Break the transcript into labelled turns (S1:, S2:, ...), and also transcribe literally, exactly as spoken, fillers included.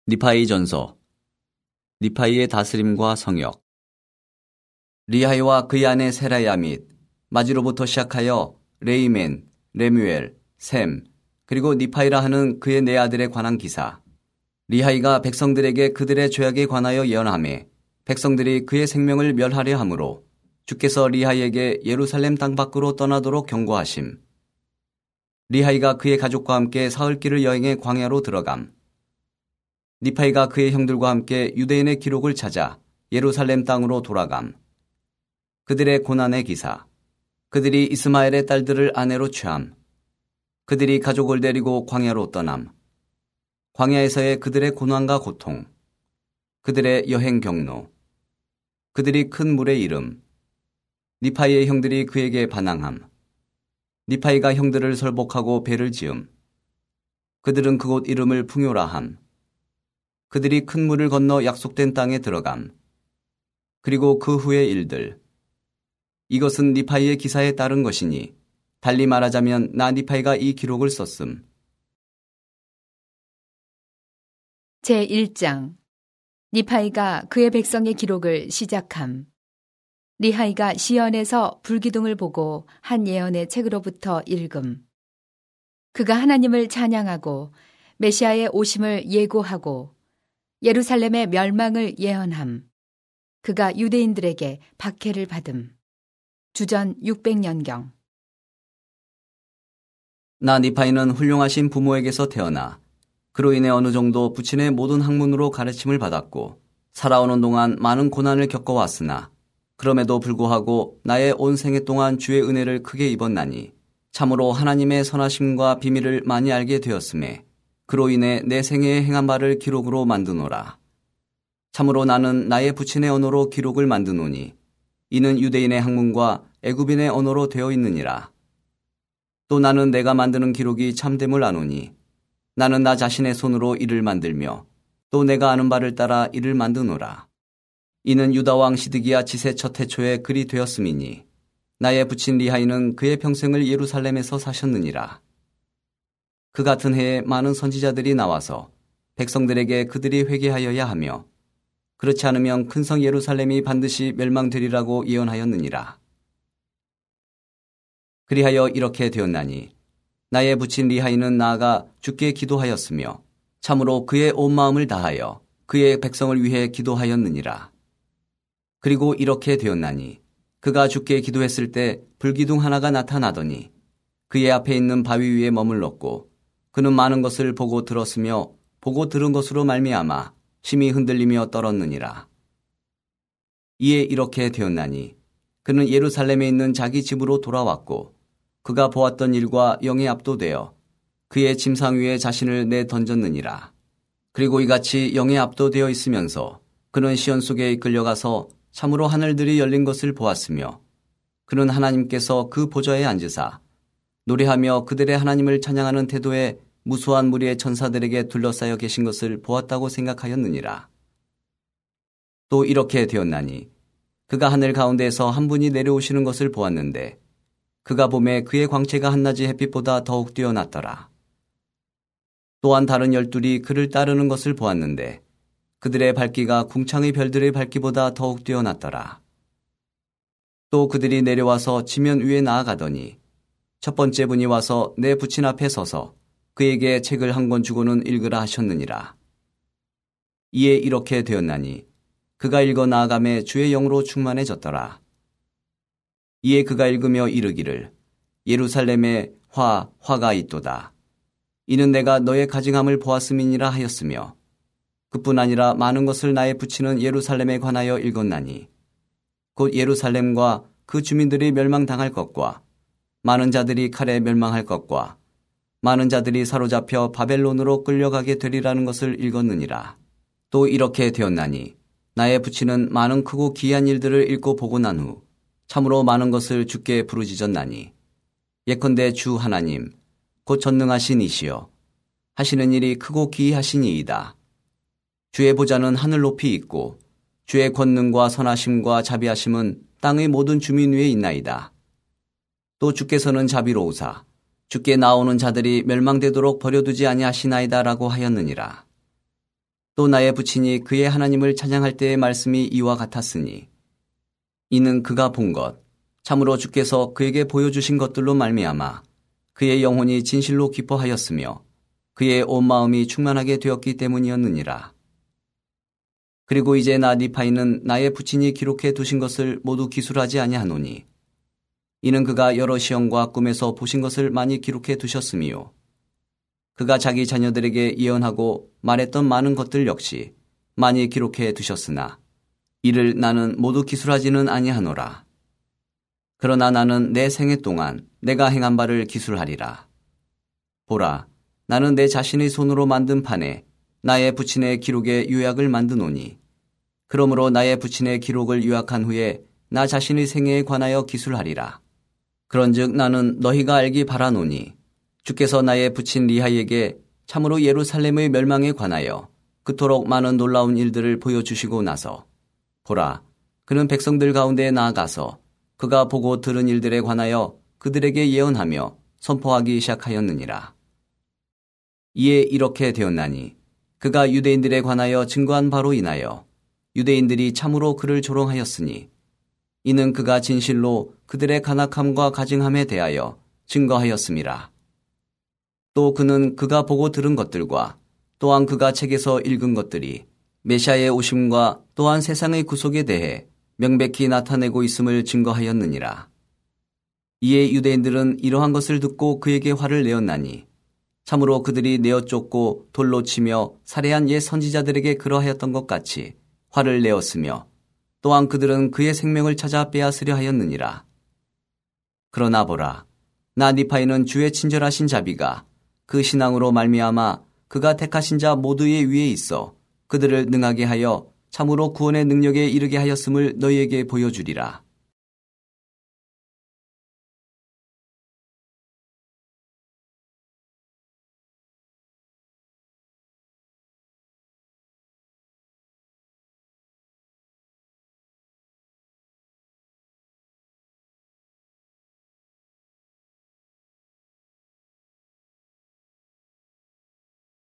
S1: 니파이 전서. 니파이의 다스림과 성역. 리하이와 그의 아내 세라야 및 마지로부터 시작하여 레이멘, 레뮤엘, 셈, 그리고 니파이라 하는 그의 네 아들에 관한 기사. 리하이가 백성들에게 그들의 죄악에 관하여 예언하매 백성들이 그의 생명을 멸하려 하므로 주께서 리하이에게 예루살렘 땅 밖으로 떠나도록 경고하심. 리하이가 그의 가족과 함께 사흘길을 여행해 광야로 들어감. 니파이가 그의 형들과 함께 유대인의 기록을 찾아 예루살렘 땅으로 돌아감. 그들의 고난의 기사. 그들이 이스마엘의 딸들을 아내로 취함. 그들이 가족을 데리고 광야로 떠남. 광야에서의 그들의 고난과 고통. 그들의 여행 경로. 그들이 큰 물의 이름. 니파이의 형들이 그에게 반항함. 니파이가 형들을 설복하고 배를 지음. 그들은 그곳 이름을 풍요라함. 그들이 큰 물을 건너 약속된 땅에 들어감. 그리고 그 후의 일들. 이것은 니파이의 기사에 따른 것이니 달리 말하자면 나 니파이가 이 기록을 썼음.
S2: 제일 장. 니파이가 그의 백성의 기록을 시작함. 리하이가 시언에서 불기둥을 보고 한 예언의 책으로부터 읽음. 그가 하나님을 찬양하고 메시아의 오심을 예고하고 예루살렘의 멸망을 예언함. 그가 유대인들에게 박해를 받음. 주전 육백 년경.
S1: 나 니파이는 훌륭하신 부모에게서 태어나 그로 인해 어느 정도 부친의 모든 학문으로 가르침을 받았고 살아오는 동안 많은 고난을 겪어왔으나 그럼에도 불구하고 나의 온 생애 동안 주의 은혜를 크게 입었나니 참으로 하나님의 선하심과 비밀을 많이 알게 되었음에 그로 인해 내 생애에 행한 바를 기록으로 만드노라. 참으로 나는 나의 부친의 언어로 기록을 만드노니 이는 유대인의 학문과 애굽인의 언어로 되어 있느니라. 또 나는 내가 만드는 기록이 참됨을 아노니 나는 나 자신의 손으로 이를 만들며 또 내가 아는 바를 따라 이를 만드노라. 이는 유다 왕 시드기야 지세 첫 해초에 글이 되었음이니 나의 부친 리하이는 그의 평생을 예루살렘에서 사셨느니라. 그 같은 해에 많은 선지자들이 나와서 백성들에게 그들이 회개하여야 하며 그렇지 않으면 큰 성 예루살렘이 반드시 멸망되리라고 예언하였느니라. 그리하여 이렇게 되었나니 나의 부친 리하이는 나아가 주께 기도하였으며 참으로 그의 온 마음을 다하여 그의 백성을 위해 기도하였느니라. 그리고 이렇게 되었나니 그가 주께 기도했을 때 불기둥 하나가 나타나더니 그의 앞에 있는 바위 위에 머물렀고 그는 많은 것을 보고 들었으며 보고 들은 것으로 말미암아 심히 흔들리며 떨었느니라. 이에 이렇게 되었나니 그는 예루살렘에 있는 자기 집으로 돌아왔고 그가 보았던 일과 영에 압도되어 그의 침상 위에 자신을 내던졌느니라. 그리고 이같이 영에 압도되어 있으면서 그는 시온 속에 이끌려가서 참으로 하늘들이 열린 것을 보았으며 그는 하나님께서 그 보좌에 앉으사 노래하며 그들의 하나님을 찬양하는 태도에 무수한 무리의 천사들에게 둘러싸여 계신 것을 보았다고 생각하였느니라. 또 이렇게 되었나니 그가 하늘 가운데에서 한 분이 내려오시는 것을 보았는데 그가 보매 그의 광채가 한낮의 햇빛보다 더욱 뛰어났더라. 또한 다른 열둘이 그를 따르는 것을 보았는데 그들의 밝기가 궁창의 별들의 밝기보다 더욱 뛰어났더라. 또 그들이 내려와서 지면 위에 나아가더니 첫 번째 분이 와서 내 부친 앞에 서서 그에게 책을 한 권 주고는 읽으라 하셨느니라. 이에 이렇게 되었나니 그가 읽어 나아가매 주의 영으로 충만해졌더라. 이에 그가 읽으며 이르기를 예루살렘에 화, 화가 있도다. 이는 내가 너의 가증함을 보았음이니라 하였으며 그뿐 아니라 많은 것을 나의 부치는 예루살렘에 관하여 읽었나니 곧 예루살렘과 그 주민들이 멸망당할 것과 많은 자들이 칼에 멸망할 것과 많은 자들이 사로잡혀 바벨론으로 끌려가게 되리라는 것을 읽었느니라. 또 이렇게 되었나니 나의 부치는 많은 크고 기이한 일들을 읽고 보고 난 후 참으로 많은 것을 주께 부르짖었나니 예컨대 주 하나님 곧 전능하신 이시여 하시는 일이 크고 기이하신 이이다. 주의 보좌는 하늘 높이 있고 주의 권능과 선하심과 자비하심은 땅의 모든 주민 위에 있나이다. 또 주께서는 자비로우사 주께 나오는 자들이 멸망되도록 버려두지 아니하시나이다라고 하였느니라. 또 나의 부친이 그의 하나님을 찬양할 때의 말씀이 이와 같았으니 이는 그가 본 것 참으로 주께서 그에게 보여주신 것들로 말미암아 그의 영혼이 진실로 기뻐하였으며 그의 온 마음이 충만하게 되었기 때문이었느니라. 그리고 이제 나 니파이는 나의 부친이 기록해 두신 것을 모두 기술하지 아니하노니 이는 그가 여러 시험과 꿈에서 보신 것을 많이 기록해 두셨음이요 그가 자기 자녀들에게 예언하고 말했던 많은 것들 역시 많이 기록해 두셨으나 이를 나는 모두 기술하지는 아니하노라. 그러나 나는 내 생애 동안 내가 행한 바를 기술하리라. 보라, 나는 내 자신의 손으로 만든 판에 나의 부친의 기록의 요약을 만드노니 그러므로 나의 부친의 기록을 요약한 후에 나 자신의 생애에 관하여 기술하리라. 그런즉 나는 너희가 알기 바라노니 주께서 나의 부친 리하이에게 참으로 예루살렘의 멸망에 관하여 그토록 많은 놀라운 일들을 보여주시고 나서 보라, 그는 백성들 가운데 나아가서 그가 보고 들은 일들에 관하여 그들에게 예언하며 선포하기 시작하였느니라. 이에 이렇게 되었나니 그가 유대인들에 관하여 증거한 바로 인하여 유대인들이 참으로 그를 조롱하였으니 이는 그가 진실로 그들의 간악함과 가증함에 대하여 증거하였음이라. 또 그는 그가 보고 들은 것들과 또한 그가 책에서 읽은 것들이 메시아의 오심과 또한 세상의 구속에 대해 명백히 나타내고 있음을 증거하였느니라. 이에 유대인들은 이러한 것을 듣고 그에게 화를 내었나니 참으로 그들이 내어 쫓고 돌로 치며 살해한 옛 선지자들에게 그러하였던 것 같이 화를 내었으며 또한 그들은 그의 생명을 찾아 빼앗으려 하였느니라. 그러나 보라, 나 니파이는 주의 친절하신 자비가 그 신앙으로 말미암아 그가 택하신 자 모두의 위에 있어 그들을 능하게 하여 참으로 구원의 능력에 이르게 하였음을 너희에게 보여주리라.